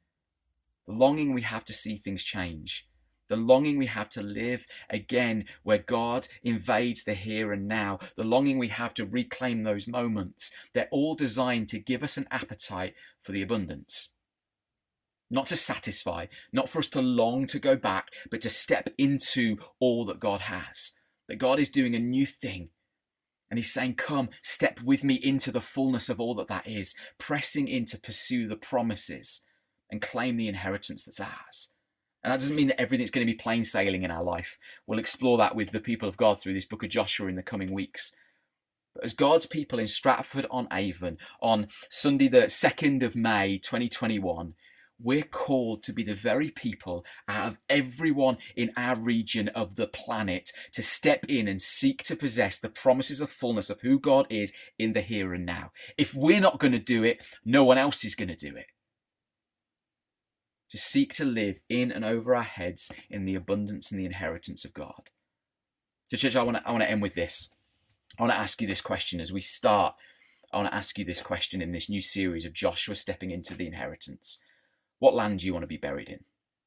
The longing we have to see things change. The longing we have to live again where God invades the here and now. The longing we have to reclaim those moments. They're all designed to give us an appetite for the abundance. Not to satisfy, not for us to long to go back, but to step into all that God has. That God is doing a new thing. And he's saying, come, step with me into the fullness of all that is. Pressing in to pursue the promises and claim the inheritance that's ours. And that doesn't mean that everything's going to be plain sailing in our life. We'll explore that with the people of God through this book of Joshua in the coming weeks. But as God's people in Stratford-on-Avon on Sunday the 2nd of May 2021, we're called to be the very people out of everyone in our region of the planet to step in and seek to possess the promises of fullness of who God is in the here and now. If we're not going to do it, no one else is going to do it. To seek to live in and over our heads in the abundance and the inheritance of God. So church, I want to end with this. I want to ask you this question as we start. I want to ask you this question in this new series of Joshua stepping into the inheritance. What land do you want to be buried in?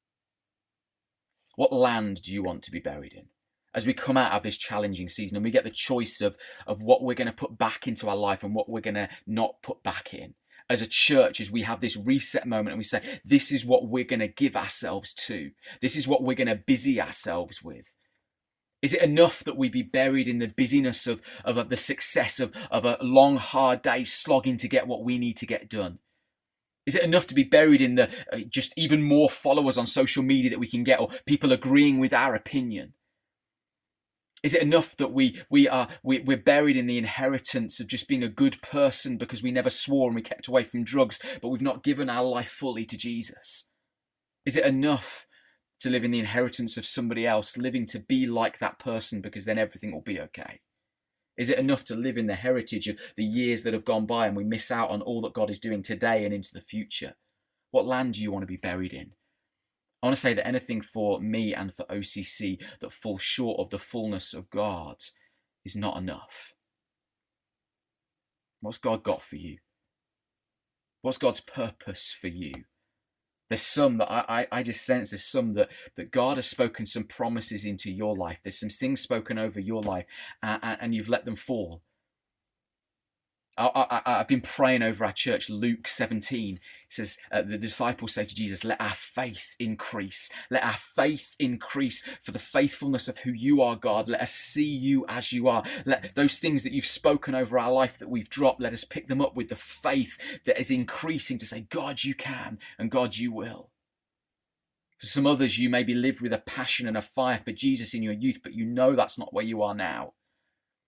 What land do you want to be buried in? As we come out of this challenging season and we get the choice of what we're going to put back into our life and what we're going to not put back in. As a church, as we have this reset moment and we say, this is what we're going to give ourselves to. This is what we're going to busy ourselves with. Is it enough that we be buried in the busyness of the success of a long, hard day slogging to get what we need to get done? Is it enough to be buried in the just even more followers on social media that we can get, or people agreeing with our opinion? Is it enough that we're buried in the inheritance of just being a good person because we never swore and we kept away from drugs, but we've not given our life fully to Jesus? Is it enough to live in the inheritance of somebody else, living to be like that person because then everything will be okay? Is it enough to live in the heritage of the years that have gone by and we miss out on all that God is doing today and into the future? What land do you want to be buried in? I want to say that anything for me and for OCC that falls short of the fullness of God is not enough. What's God got for you? What's God's purpose for you? There's some that I just sense there's some that God has spoken some promises into your life. There's some things spoken over your life and you've let them fall. I've been praying over our church. Luke 17 says, the disciples say to Jesus, let our faith increase. Let our faith increase for the faithfulness of who you are, God. Let us see you as you are. Let those things that you've spoken over our life that we've dropped, let us pick them up with the faith that is increasing to say, God, you can, and God, you will. For some others, you maybe lived with a passion and a fire for Jesus in your youth, but you know that's not where you are now.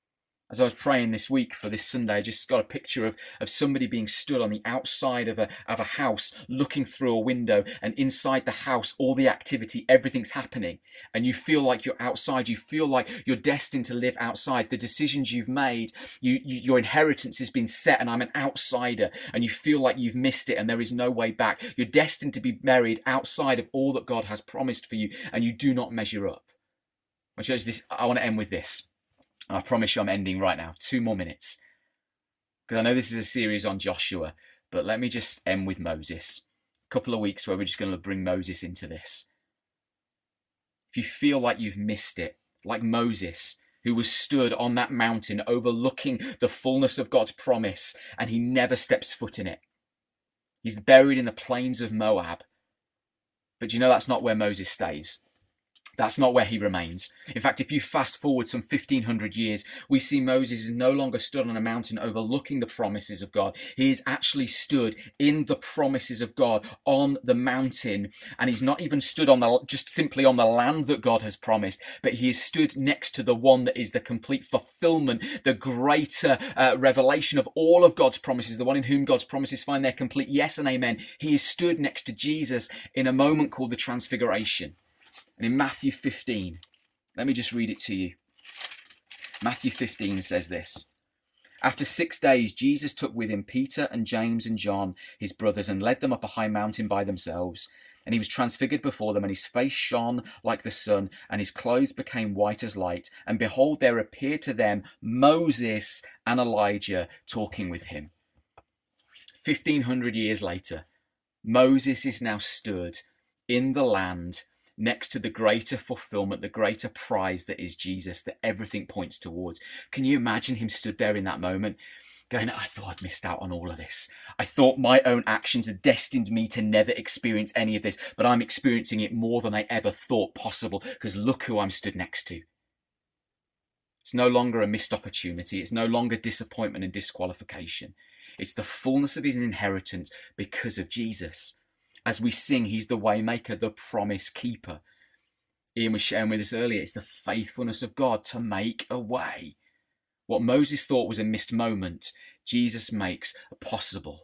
As I was praying this week for this Sunday, I just got a picture of somebody being stood on the outside of a house, looking through a window, and inside the house, all the activity, everything's happening. And you feel like you're outside. You feel like you're destined to live outside. The decisions you've made, your inheritance has been set, and I'm an outsider. And you feel like you've missed it and there is no way back. You're destined to be buried outside of all that God has promised for you, and you do not measure up. My church, I want to end with this. And I promise you I'm ending right now. 2 more minutes. Because I know this is a series on Joshua, but let me just end with Moses. A couple of weeks where we're just going to bring Moses into this. If you feel like you've missed it, like Moses, who was stood on that mountain overlooking the fullness of God's promise, and he never steps foot in it. He's buried in the plains of Moab. But you know that's not where Moses stays. That's not where he remains. In fact, if you fast forward some 1,500 years, we see Moses is no longer stood on a mountain overlooking the promises of God. He is actually stood in the promises of God on the mountain. And he's not even stood on just simply on the land that God has promised, but he is stood next to the one that is the complete fulfillment, the greater revelation of all of God's promises, the one in whom God's promises find their complete yes and amen. He is stood next to Jesus in a moment called the Transfiguration. And in Matthew 15, let me just read it to you. Matthew 15 says this. After 6 days, Jesus took with him Peter and James and John, his brothers, and led them up a high mountain by themselves. And he was transfigured before them, and his face shone like the sun, and his clothes became white as light. And behold, there appeared to them Moses and Elijah talking with him. 1,500 years later, Moses is now stood in the land next to the greater fulfillment, the greater prize that is Jesus, that everything points towards. Can you imagine him stood there in that moment going, I thought I'd missed out on all of this. I thought my own actions had destined me to never experience any of this, but I'm experiencing it more than I ever thought possible, because look who I'm stood next to. It's no longer a missed opportunity. It's no longer disappointment and disqualification. It's the fullness of his inheritance because of Jesus. As we sing, he's the way maker, the promise keeper. Ian was sharing with us earlier, it's the faithfulness of God to make a way. What Moses thought was a missed moment, Jesus makes possible.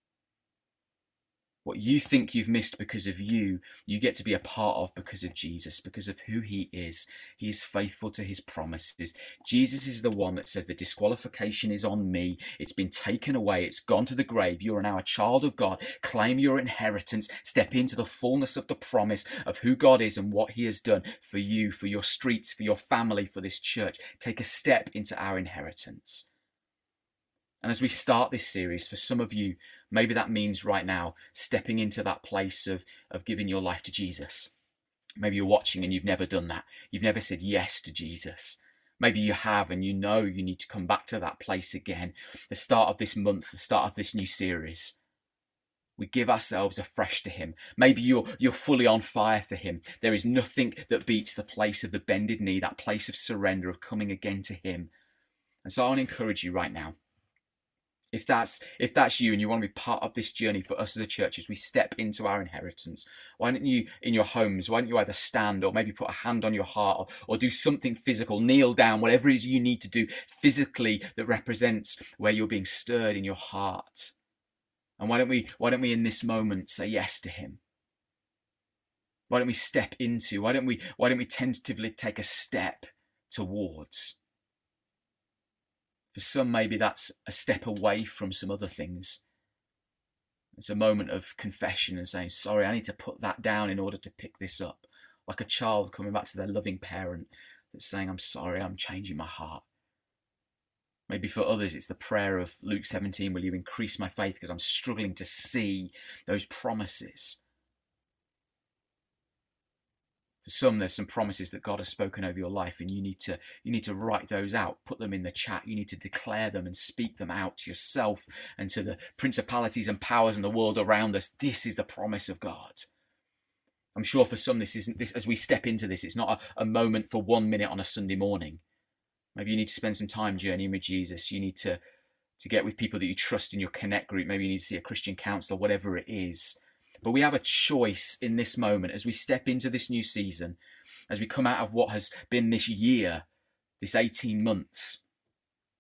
What you think you've missed because of you get to be a part of because of Jesus, because of who he is. He is faithful to his promises. Jesus is the one that says the disqualification is on me. It's been taken away. It's gone to the grave. You are now a child of God. Claim your inheritance. Step into the fullness of the promise of who God is and what he has done for you, for your streets, for your family, for this church. Take a step into our inheritance. And as we start this series, for some of you, maybe that means right now stepping into that place of giving your life to Jesus. Maybe you're watching and you've never done that. You've never said yes to Jesus. Maybe you have, and you know you need to come back to that place again. The start of this month, the start of this new series, we give ourselves afresh to him. Maybe you're fully on fire for him. There is nothing that beats the place of the bended knee, that place of surrender, of coming again to him. And so I want to encourage you right now. If that's you and you want to be part of this journey for us as a church as we step into our inheritance, why don't you, in your homes, why don't you either stand or maybe put a hand on your heart or do something physical, kneel down, whatever it is you need to do physically that represents where you're being stirred in your heart. And why don't we in this moment say yes to him? Why don't we step into, why don't we tentatively take a step towards? For some, maybe that's a step away from some other things. It's a moment of confession and saying, sorry, I need to put that down in order to pick this up. Like a child coming back to their loving parent that's saying, I'm sorry, I'm changing my heart. Maybe for others, it's the prayer of Luke 17, will you increase my faith because I'm struggling to see those promises. For some, there's some promises that God has spoken over your life, and you need to write those out, put them in the chat. You need to declare them and speak them out to yourself and to the principalities and powers in the world around us. This is the promise of God. I'm sure for some, this as we step into this, it's not a moment for 1 minute on a Sunday morning. Maybe you need to spend some time journeying with Jesus. You need to get with people that you trust in your connect group. Maybe you need to see a Christian counselor, whatever it is. But we have a choice in this moment as we step into this new season, as we come out of what has been this year, this 18 months.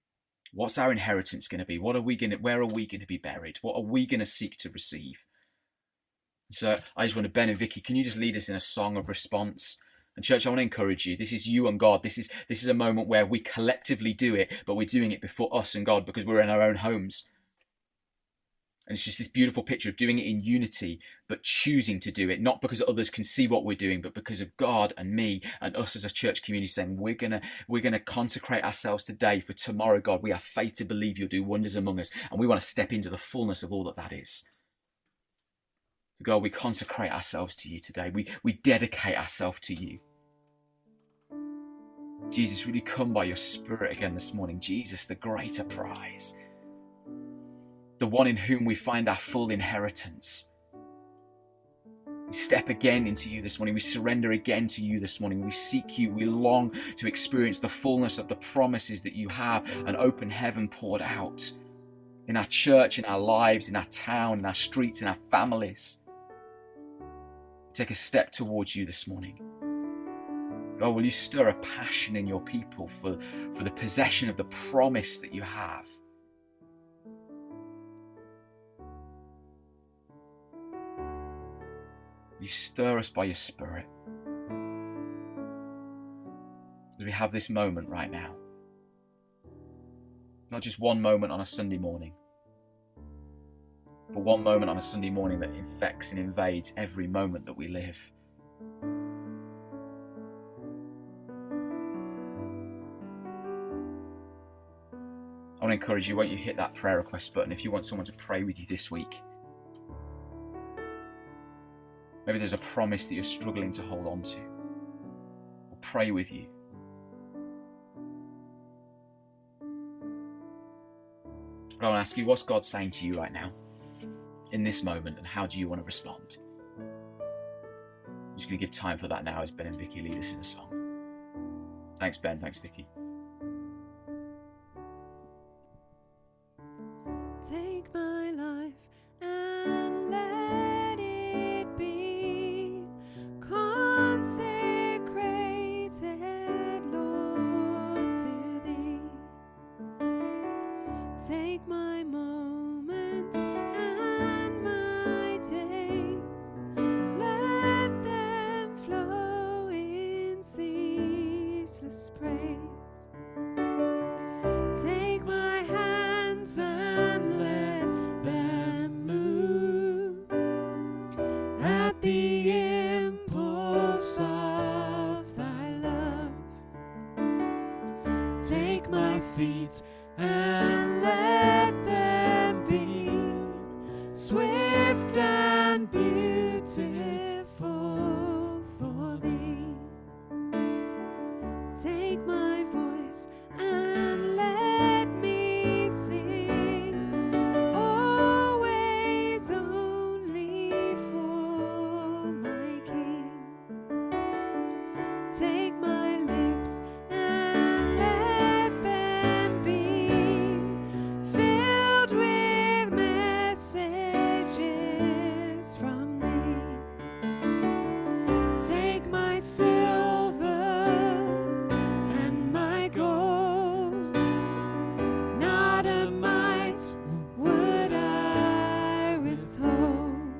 What's our inheritance going to be? Where are we going to be buried? What are we going to seek to receive? So I just want to, Ben and Vicky, can you just lead us in a song of response? And church, I want to encourage you. This is you and God. This is a moment where we collectively do it, but we're doing it before us and God because we're in our own homes. And it's just this beautiful picture of doing it in unity, but choosing to do it, not because others can see what we're doing, but because of God and me and us as a church community saying, we're gonna consecrate ourselves today for tomorrow, God. We have faith to believe you'll do wonders among us, and we want to step into the fullness of all that is. So God, we consecrate ourselves to you today. We dedicate ourselves to you. Jesus, will you come by your Spirit again this morning? Jesus, the greater prize, the one in whom we find our full inheritance. We step again into you this morning. We surrender again to you this morning. We seek you. We long to experience the fullness of the promises that you have, an open heaven poured out in our church, in our lives, in our town, in our streets, in our families. Take a step towards you this morning. God, will you stir a passion in your people for the possession of the promise that you have? You stir us by your Spirit. As we have this moment right now. Not just one moment on a Sunday morning, but one moment on a Sunday morning that infects and invades every moment that we live. I want to encourage you, won't you hit that prayer request button if you want someone to pray with you this week. Maybe there's a promise that you're struggling to hold on to. I'll pray with you. But I want to ask you, what's God saying to you right now, in this moment, and how do you want to respond? I'm just going to give time for that now as Ben and Vicky lead us in a song. Thanks, Ben. Thanks, Vicky. Take my life and let it be consecrated, Lord, to thee. Take my moments and my days, let them flow in ceaseless praise. Take my hands and let them move at the impulse of thy love. Take my feet and let them be swift and beautiful for thee. Take my voice and let me sing, always only for my King. Take my lips and let them be filled with messages from thee. Take my silver and my gold, not a mite would I withhold.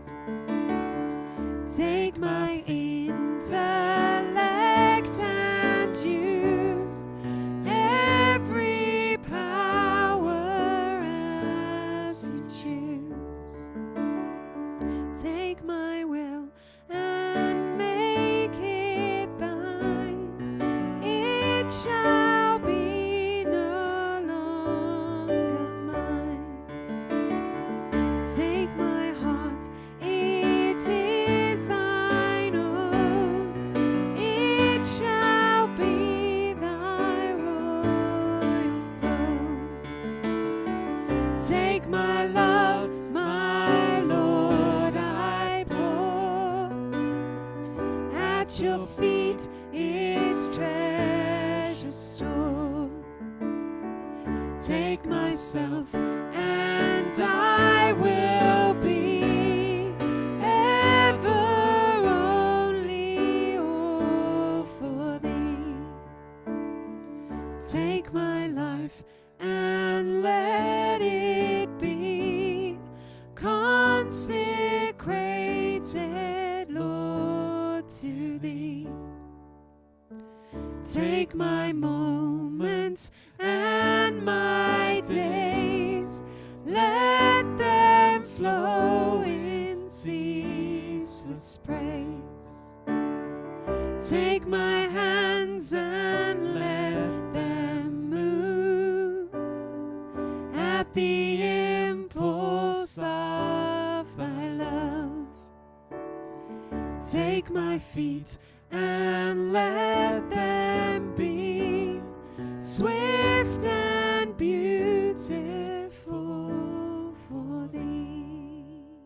Take my intellect and use every power as you choose. Take my will and make it thine. It shall be no longer mine. Take my heart, it is thine own. It shall be thy royal throne. Take my love, my Lord, I pour at your feet its treasure stored. Take myself and I will be ever only all for thee. Take my life and and let it be consecrated, Lord, to thee. Take my moments and my days, let them flow in ceaseless praise. Take my hands and let them move at the impulse of thy love. Take my feet and let them be swift and beautiful for thee.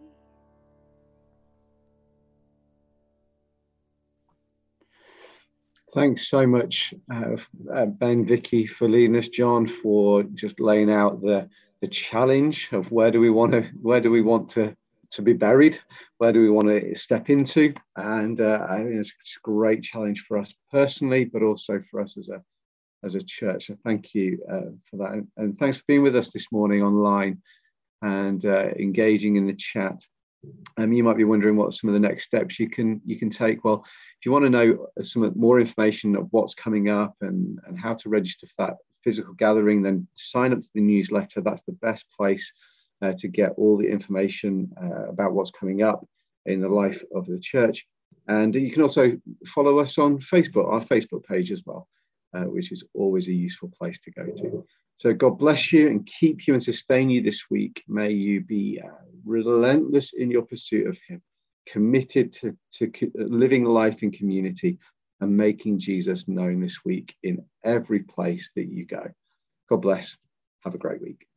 Thanks so much, Ben, Vicky, for leading us, John, for just laying out the challenge of where do we want to be buried, where do we want to step into, and I think it's a great challenge for us personally, but also for us as a church. So thank you for that, and thanks for being with us this morning online and engaging in the chat. You might be wondering what some of the next steps you can take. Well, if you want to know some more information of what's coming up and how to register for that physical gathering, then sign up to the newsletter. That's the best place to get all the information about what's coming up in the life of the church. And you can also follow us on Facebook, our Facebook page as well, which is always a useful place to go to. So God bless you and keep you and sustain you this week. May you be relentless in your pursuit of him, committed to living life in community and making Jesus known this week in every place that you go. God bless. Have a great week.